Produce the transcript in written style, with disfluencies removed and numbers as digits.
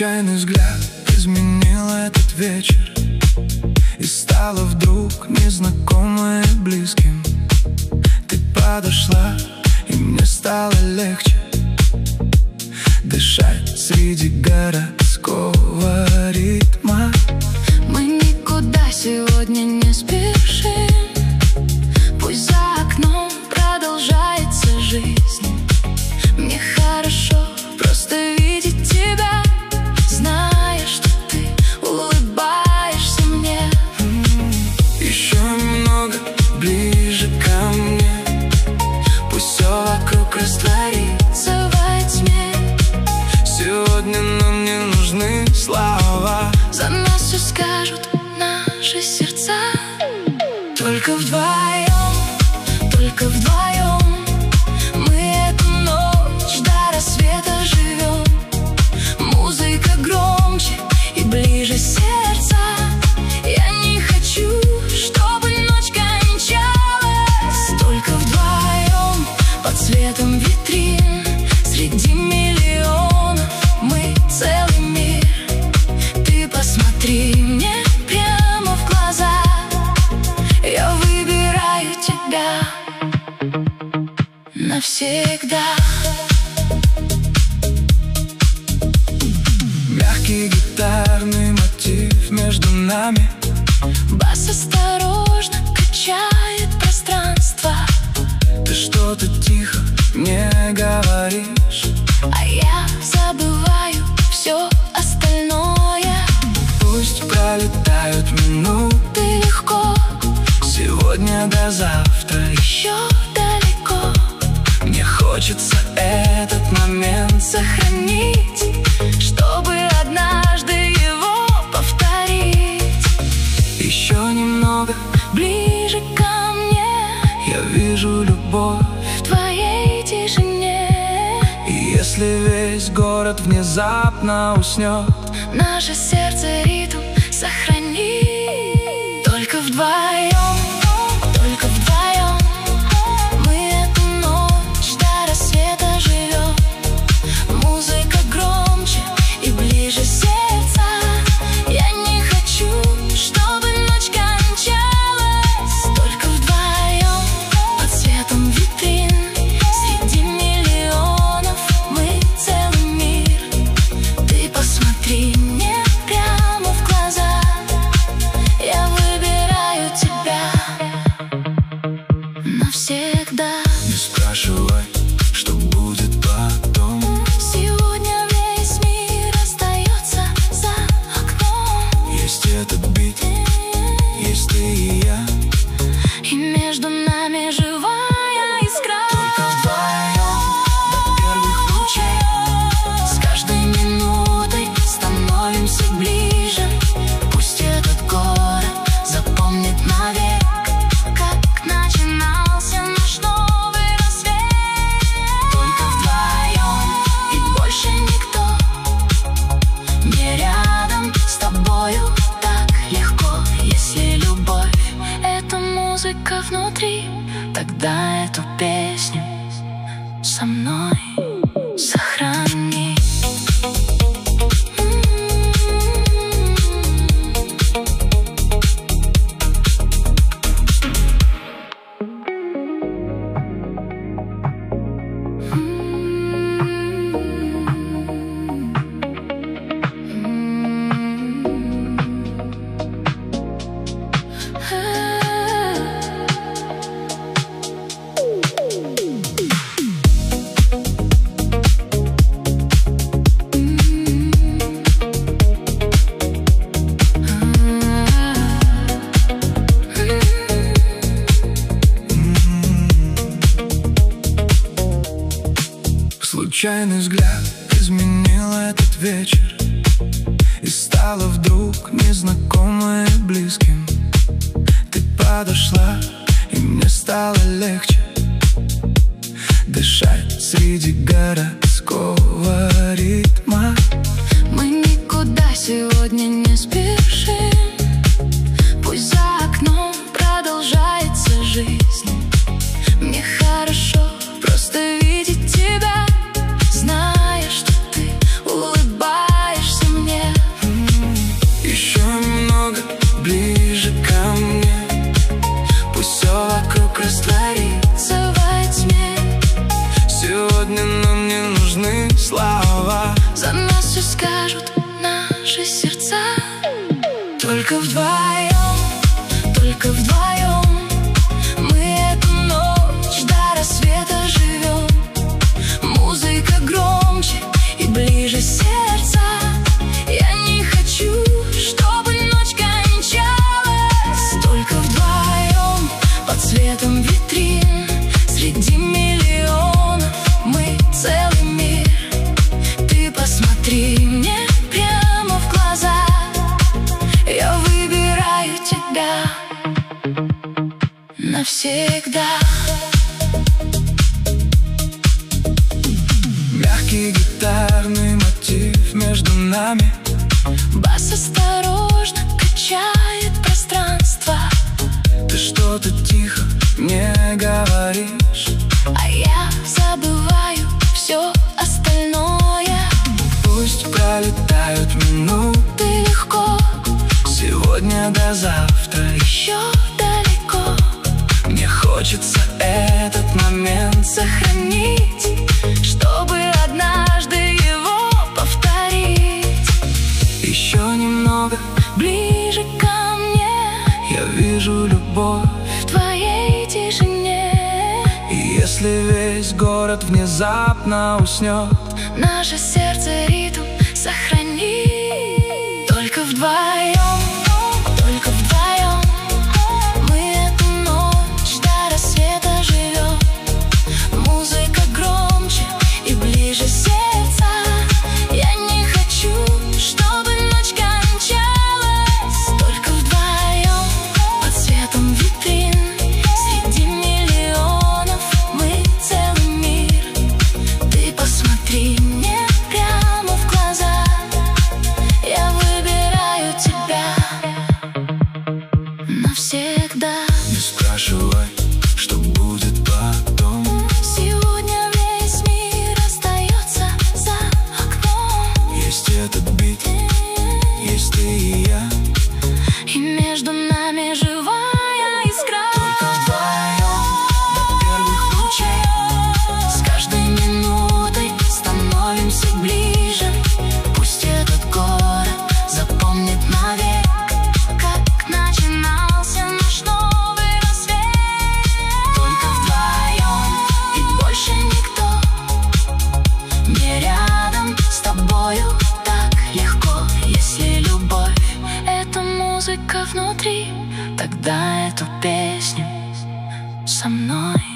Случайный взгляд изменил этот вечер, и стало вдруг незнакомое близким. Ты подошла, и мне стало легче дышать среди городского ритма. Мы никуда сегодня не спешим, пусть за окном продолжается жизнь. Мне хорошо просто видеть тебя, зная, что ты улыбаешься мне. Еще немного ближе ко мне, пусть все вокруг растворится во тьме. Сегодня нам не нужны слова, за нас все скажут наши сердца. Только вдвоем, только вдвоем мы эту ночь до рассвета живем. Музыка громче и ближе сердца. Я не хочу, чтобы ночь кончалась. Только вдвоем под светом витрин, среди миллионов мы целый мир. Ты посмотри мне прямо в глаза, я выбираю тебя навсегда. мягкий гитарный мотив между нами. Бас осторожно качает пространство. Ты что-то тихо мне говоришь, А я забываю все остальное. пусть пролетают минуты Легко, сегодня до завтра. еще далеко. Мне хочется этот момент Сохранить, чтобы однажды его повторить. еще немного. Ближе ко мне, Я вижу любовь, в твоей тишине. и если весь город внезапно уснет, Наше сердце ритм сохранит. Только вдвоем, только вдвоем мы эту ночь до рассвета живем. Музыка громче и ближе сердца. Я не хочу, чтобы ночь кончалась. Только вдвоем под светом витрин, среди миллионов мы целый мир. Ты посмотри мне прямо в глаза, я выбираю тебя навсегда. не спрашивай, что будет потом. Сегодня весь мир остается за окном. Есть этот бит, есть ты и я. И между нами живая искра. Только вдвоем до первых лучей, С каждой минутой становимся ближе. Пусть этот город запомнит навек, как начинался наш новый рассвет. только Вдвоем и больше никто. Мне рядом с тобою так легко. Если любовь — это музыка внутри, тогда эту песню со мной сохрани. Случайный взгляд изменил этот вечер, и стало вдруг незнакомое близким. Ты подошла, и мне стало легче дышать среди городского ритма. Мы никуда сегодня не спешим, пусть за окном продолжается жизнь. Мне хорошо просто видеть тебя, зная, что ты улыбаешься мне. а я забываю все остальное. Пусть пролетают минуты Легко, сегодня до завтра. еще далеко. Мне хочется этот момент Сохранить, чтобы однажды его повторить. еще немного. Ближе ко мне, Я вижу любовь, в твоей тишине. и если весь город внезапно уснет, Наше сердце ритм сохранит. Только вдвоем, только вдвоем мы эту ночь до рассвета живем. Музыка громче и ближе сердца. Я не хочу, чтобы ночь кончалась. Только вдвоем под светом витрин, среди миллионов мы целый мир. Ты посмотри мне прямо в глаза, я выбираю тебя навсегда. не спрашивай, что будет потом. Сегодня весь мир остается за окном. Есть этот бит, есть ты и я. И между нами живая искра. Только вдвоем до первых лучей. С каждой минутой становимся ближе. Пусть этот город запомнит навек, как начинался наш новый рассвет. Только вдвоем и больше никто. Мне рядом с тобою так легко. Если любовь — это музыка внутри, тогда эту песню со мной.